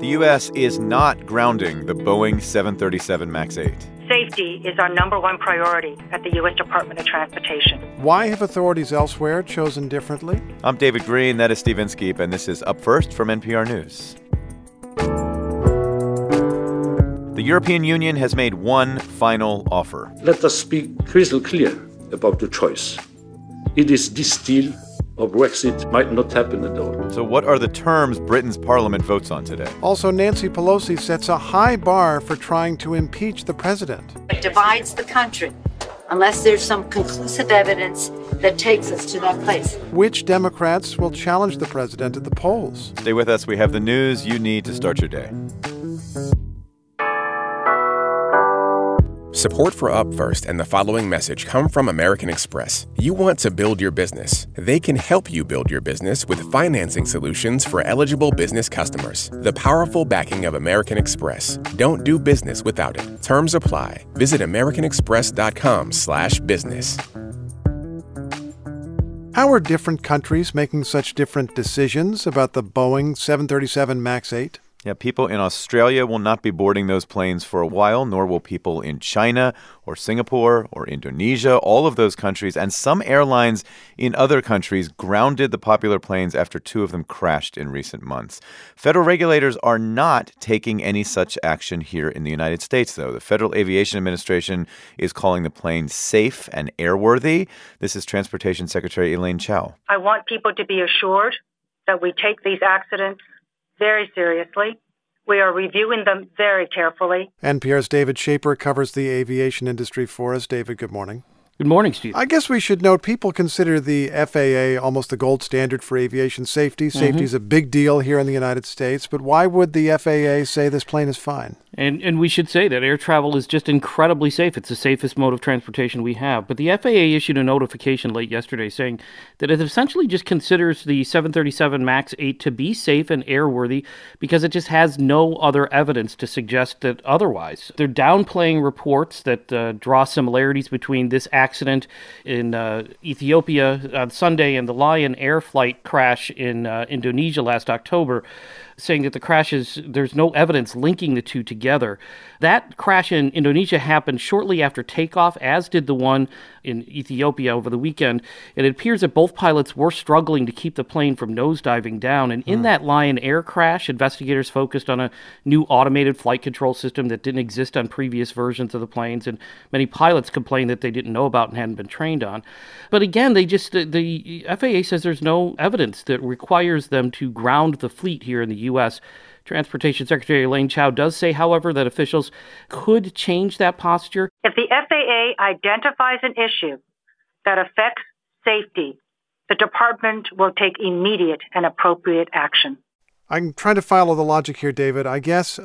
The U.S. is not grounding the Boeing 737 MAX 8. Safety is our number one priority at the U.S. Department of Transportation. Why have authorities elsewhere chosen differently? I'm David Green, that is Steve Inskeep, and this is Up First from NPR News. The European Union has made one final offer. Let us speak crystal clear about the choice. It is this deal or Brexit might not happen at all. So what are the terms Britain's parliament votes on today? Also, Nancy Pelosi sets a high bar for trying to impeach the president. It divides the country unless there's some conclusive evidence that takes us to that place. Which Democrats will challenge the president at the polls? Stay with us. We have the news you need to start your day. Support for Up First and the following message come from American Express. You want to build your business. They can help you build your business with financing solutions for eligible business customers. The powerful backing of American Express. Don't do business without it. Terms apply. Visit americanexpress.com/business. How are different countries making such different decisions about the Boeing 737 MAX 8? Yeah, people in Australia will not be boarding those planes for a while, nor will people in China or Singapore or Indonesia. All of those countries and some airlines in other countries grounded the popular planes after two of them crashed in recent months. Federal regulators are not taking any such action here in the United States, though. The Federal Aviation Administration is calling the plane safe and airworthy. This is Transportation Secretary Elaine Chao. I want people to be assured that we take these accidents very seriously. We are reviewing them very carefully. NPR's David Shaper covers the aviation industry for us. David, good morning. Good morning, Steve. I guess we should note people consider the FAA almost the gold standard for aviation safety. Safety is a big deal here in the United States, but why would the FAA say this plane is fine? And we should say that air travel is just incredibly safe. It's the safest mode of transportation we have. But the FAA issued a notification late yesterday saying that it essentially just considers the 737 MAX 8 to be safe and airworthy because it just has no other evidence to suggest that otherwise. They're downplaying reports that draw similarities between this accident in Ethiopia on Sunday and the Lion Air flight crash in Indonesia last October, saying that the crashes, there's no evidence linking the two together. That crash in Indonesia happened shortly after takeoff, as did the one in Ethiopia over the weekend. And it appears that both pilots were struggling to keep the plane from nosediving down. And in that Lion Air crash, investigators focused on a new automated flight control system that didn't exist on previous versions of the planes. And many pilots complained that they didn't know about and hadn't been trained on. But again, the FAA says there's no evidence that requires them to ground the fleet here in the U.S. Transportation Secretary Elaine Chao does say, however, that officials could change that posture. If the FAA identifies an issue that affects safety, the department will take immediate and appropriate action. I'm trying to follow the logic here, David. I guess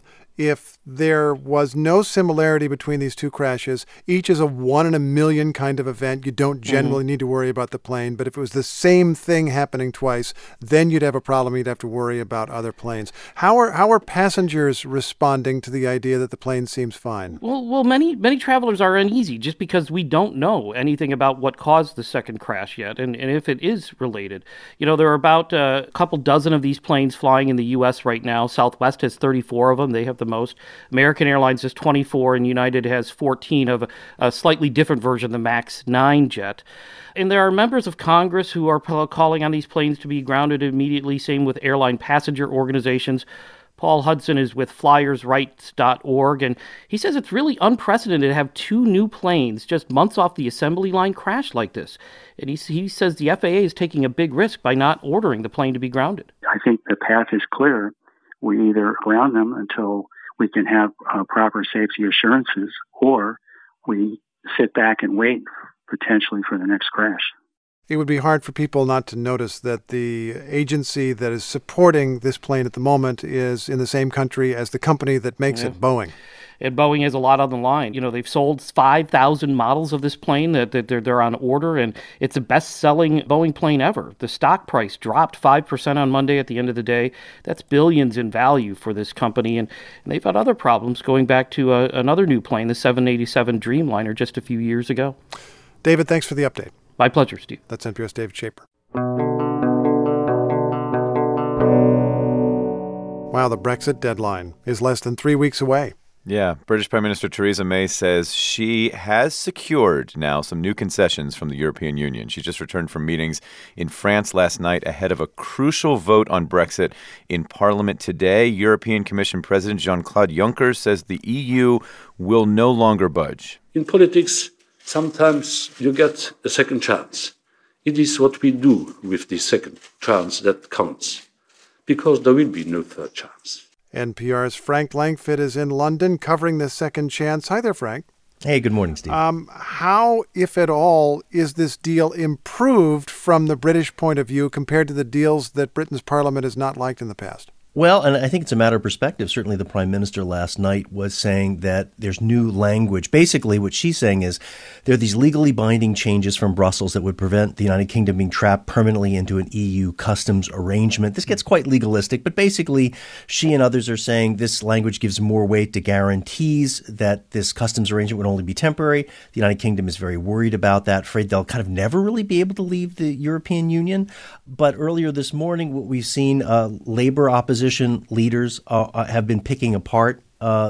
if there was no similarity between these two crashes, each is a 1 in a million kind of event, you don't generally need to worry about the plane. But if it was the same thing happening twice, then you'd have a problem. You'd have to worry about other planes. How are passengers responding to the idea that the plane seems fine? Well, many travelers are uneasy just because we don't know anything about what caused the second crash yet, and if it is related. You know, there are about a couple dozen of these planes flying in the U.S. right now. Southwest has 34 of them. They have the most. American Airlines has 24, and United has 14 of a slightly different version, the MAX 9 jet. And there are members of Congress who are calling on these planes to be grounded immediately, same with airline passenger organizations. Paul Hudson is with flyersrights.org, and he says it's really unprecedented to have two new planes just months off the assembly line crash like this. And he says the FAA is taking a big risk by not ordering the plane to be grounded. I think the path is clear. We either ground them until we can have proper safety assurances, or we sit back and wait potentially for the next crash. It would be hard for people not to notice that the agency that is supporting this plane at the moment is in the same country as the company that makes it, Boeing. And Boeing has a lot on the line. You know, they've sold 5,000 models of this plane that they're on order, and it's the best-selling Boeing plane ever. The stock price dropped 5% on Monday at the end of the day. That's billions in value for this company, and they've had other problems going back to another new plane, the 787 Dreamliner, just a few years ago. David, thanks for the update. My pleasure, Steve. That's NPR's David Shaper. Wow, the Brexit deadline is less than 3 weeks away. Yeah, British Prime Minister Theresa May says she has secured now some new concessions from the European Union. She just returned from meetings in France last night ahead of a crucial vote on Brexit in Parliament today. European Commission President Jean-Claude Juncker says the EU will no longer budge. In politics, sometimes you get a second chance. It is what we do with the second chance that counts, because there will be no third chance. NPR's Frank Langfitt is in London covering this second chance. Hi there, Frank. Hey, good morning, Steve. How, if at all, is this deal improved from the British point of view compared to the deals that Britain's Parliament has not liked in the past? Well, and I think it's a matter of perspective. Certainly the Prime Minister last night was saying that there's new language. Basically, what she's saying is there are these legally binding changes from Brussels that would prevent the United Kingdom being trapped permanently into an EU customs arrangement. This gets quite legalistic, but basically she and others are saying this language gives more weight to guarantees that this customs arrangement would only be temporary. The United Kingdom is very worried about that, afraid they'll kind of never really be able to leave the European Union. But earlier this morning, what we've seen, labor opposition leaders have been picking apart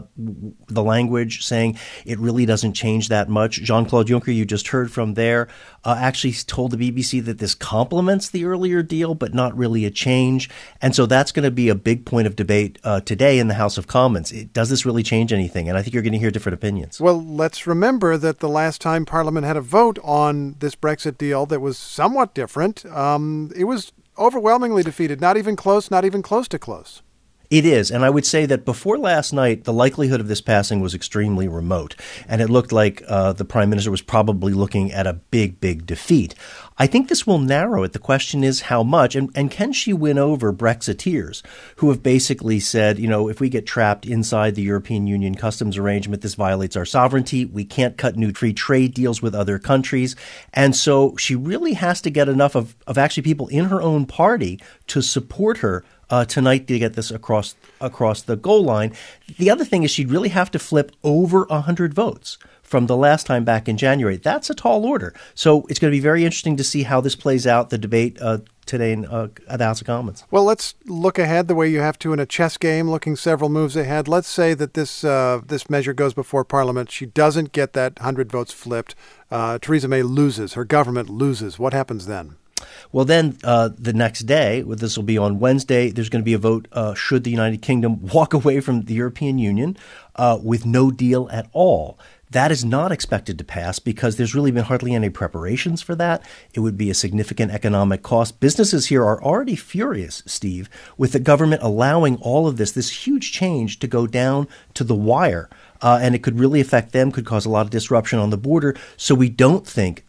the language, saying it really doesn't change that much. Jean-Claude Juncker, you just heard from there, actually told the BBC that this complements the earlier deal, but not really a change. And so that's going to be a big point of debate today in the House of Commons. Does this really change anything? And I think you're going to hear different opinions. Well, let's remember that the last time Parliament had a vote on this Brexit deal that was somewhat different, it was overwhelmingly defeated, not even close to close. It is. And I would say that before last night, the likelihood of this passing was extremely remote. And it looked like the Prime Minister was probably looking at a big defeat. I think this will narrow it. The question is how much, and can she win over Brexiteers who have basically said, if we get trapped inside the European Union customs arrangement, this violates our sovereignty. We can't cut new free trade deals with other countries. And so she really has to get enough of actually people in her own party to support her tonight to get this across the goal line. The other thing is she'd really have to flip over 100 votes from the last time back in January. That's a tall order. So it's going to be very interesting to see how this plays out, the debate today at the House of Commons. Well, let's look ahead the way you have to in a chess game, looking several moves ahead. Let's say that this measure goes before Parliament. She doesn't get that 100 votes flipped. Theresa May loses. Her government loses. What happens then? Well, then the next day, this will be on Wednesday, there's going to be a vote should the United Kingdom walk away from the European Union with no deal at all. That is not expected to pass because there's really been hardly any preparations for that. It would be a significant economic cost. Businesses here are already furious, Steve, with the government allowing all of this huge change to go down to the wire. And it could really affect them, could cause a lot of disruption on the border. So we don't think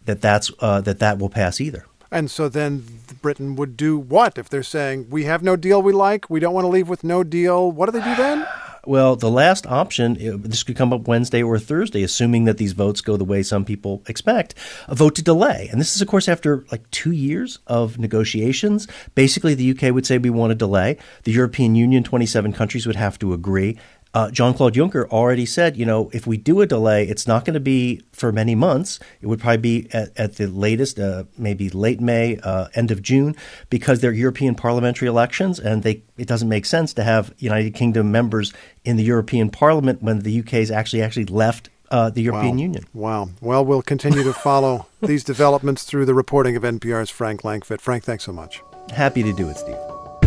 that will pass either. And so then Britain would do what? If they're saying, we have no deal we like, we don't want to leave with no deal, what do they do then? Well, the last option, this could come up Wednesday or Thursday, assuming that these votes go the way some people expect, a vote to delay. And this is, of course, after 2 years of negotiations. Basically, the UK would say we want to delay. The European Union, 27 countries would have to agree. Jean-Claude Juncker already said, if we do a delay, it's not going to be for many months. It would probably be at the latest, maybe late May, end of June, because they're European parliamentary elections, and it doesn't make sense to have United Kingdom members in the European Parliament when the UK has actually left the European Union. Wow. Well, we'll continue to follow these developments through the reporting of NPR's Frank Langfitt. Frank, thanks so much. Happy to do it, Steve.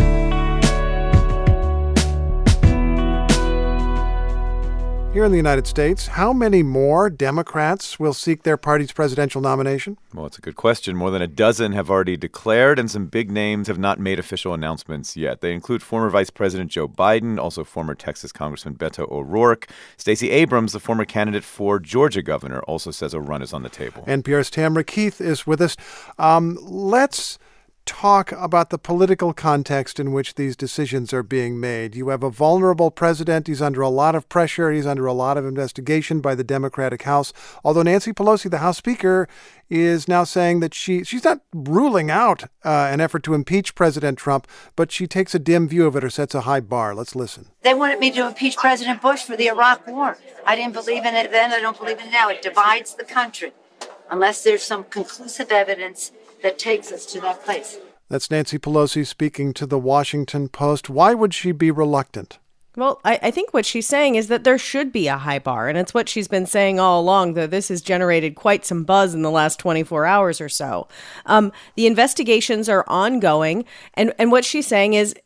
Here in the United States, how many more Democrats will seek their party's presidential nomination? Well, it's a good question. More than a dozen have already declared, and some big names have not made official announcements yet. They include former Vice President Joe Biden, also former Texas Congressman Beto O'Rourke. Stacey Abrams, the former candidate for Georgia governor, also says a run is on the table. NPR's Tamara Keith is with us. Let's talk about the political context in which these decisions are being made. You have a vulnerable president. He's under a lot of pressure. He's under a lot of investigation by the Democratic House. Although Nancy Pelosi, the House Speaker, is now saying that she's not ruling out an effort to impeach President Trump, but she takes a dim view of it or sets a high bar. Let's listen. They wanted me to impeach President Bush for the Iraq War. I didn't believe in it then. I don't believe in it now. It divides the country unless there's some conclusive evidence that takes us to that place. That's Nancy Pelosi speaking to the Washington Post. Why would she be reluctant? Well, I think what she's saying is that there should be a high bar, and it's what she's been saying all along, though this has generated quite some buzz in the last 24 hours or so. The investigations are ongoing, and what she's saying is,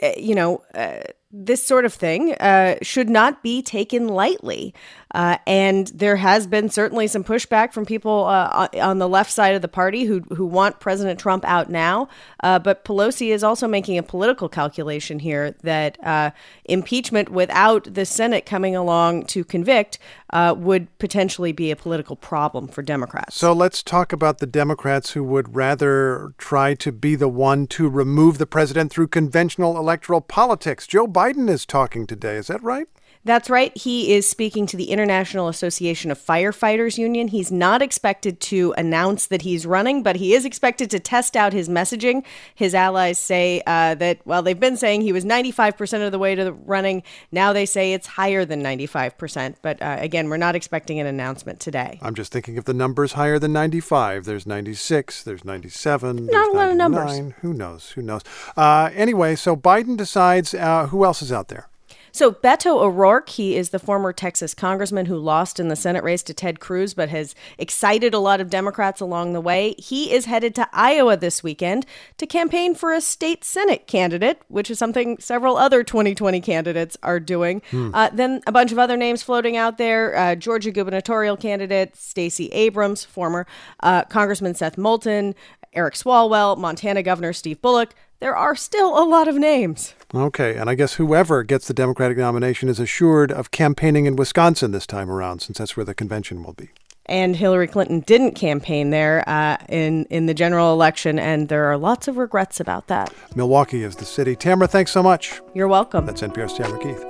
this sort of thing should not be taken lightly. And there has been certainly some pushback from people on the left side of the party who want President Trump out now. But Pelosi is also making a political calculation here that impeachment without the Senate coming along to convict would potentially be a political problem for Democrats. So let's talk about the Democrats who would rather try to be the one to remove the president through conventional electoral politics. Joe Biden is talking today. Is that right? That's right. He is speaking to the International Association of Firefighters Union. He's not expected to announce that he's running, but he is expected to test out his messaging. His allies say that, well, they've been saying he was 95% of the way to the running. Now they say it's higher than 95%. But again, we're not expecting an announcement today. I'm just thinking if the number's higher than 95, there's 96, there's 97, not a lot of numbers. Who knows? Anyway, so Biden decides who else is out there? So Beto O'Rourke, he is the former Texas congressman who lost in the Senate race to Ted Cruz, but has excited a lot of Democrats along the way. He is headed to Iowa this weekend to campaign for a state Senate candidate, which is something several other 2020 candidates are doing. Then a bunch of other names floating out there. Georgia gubernatorial candidate Stacey Abrams, former Congressman Seth Moulton, Eric Swalwell, Montana Governor Steve Bullock. There are still a lot of names. Okay, and I guess whoever gets the Democratic nomination is assured of campaigning in Wisconsin this time around, since that's where the convention will be. And Hillary Clinton didn't campaign there in the general election, and there are lots of regrets about that. Milwaukee is the city. Tamara, thanks so much. You're welcome. That's NPR's Tamara Keith.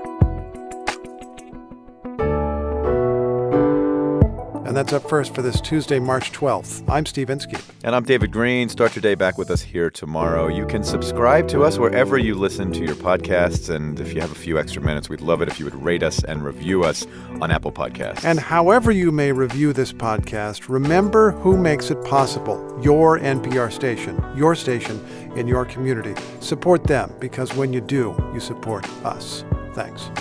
And that's Up First for this Tuesday, March 12th. I'm Steve Inskeep. And I'm David Greene. Start your day back with us here tomorrow. You can subscribe to us wherever you listen to your podcasts. And if you have a few extra minutes, we'd love it if you would rate us and review us on Apple Podcasts. And however you may review this podcast, remember who makes it possible. Your NPR station, your station in your community. Support them, because when you do, you support us. Thanks.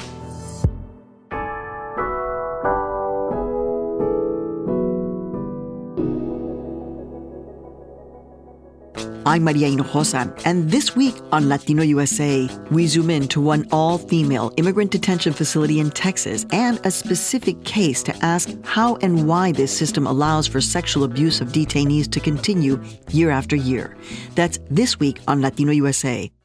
I'm Maria Hinojosa, and this week on Latino USA, we zoom in to one all-female immigrant detention facility in Texas and a specific case to ask how and why this system allows for sexual abuse of detainees to continue year after year. That's this week on Latino USA.